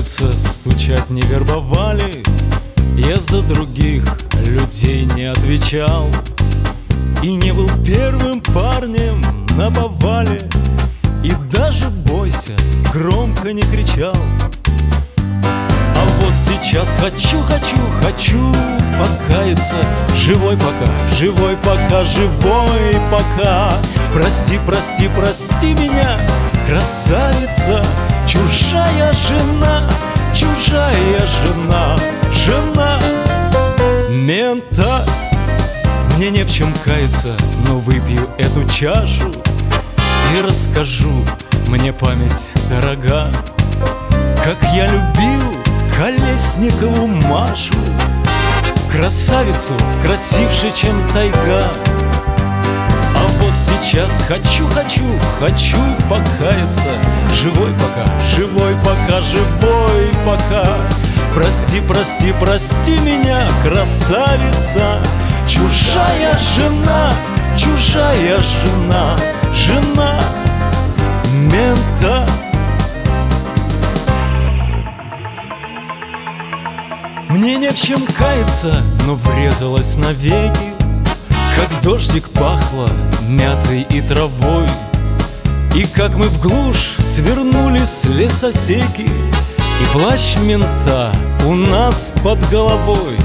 сердце стучать не вербовали, я за других людей не отвечал и не был первым парнем на повале, и даже бойся громко не кричал. А вот сейчас хочу покаяться. Живой пока, живой пока, живой пока. Прости, прости, прости меня, красавица, чужая жена, чужая жена, жена мента. Мне не в чем каяться, но выпью эту чашу и расскажу, мне память дорога, как я любил Колесникову Машу, красавицу, красивше, чем тайга. А вот сейчас хочу покаяться. Живой пока, живой пока, живой пока. Прости, прости, прости меня, красавица, чужая жена, чужая жена, жена мента. Мне не в чем каяться, но врезалась навеки, как дождик пахло мятой и травой, и как мы в глушь свернули с лесосеки, и плащ мента у нас под головой.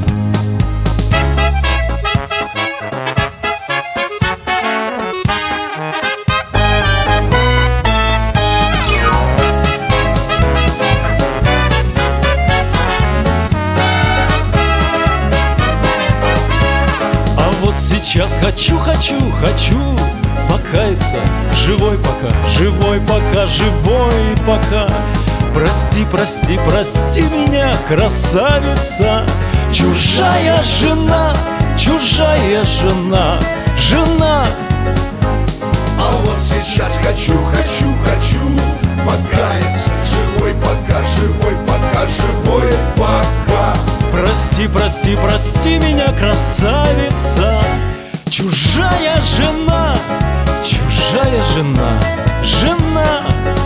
Сейчас хочу покаяться. Живой пока, живой пока, живой пока. Прости, прости, прости меня, красавица, чужая жена, чужая жена, жена. А вот сейчас хочу покаяться. Живой пока, живой пока, живой пока. Прости, прости, прости меня, красавица, чужая жена, чужая жена, жена.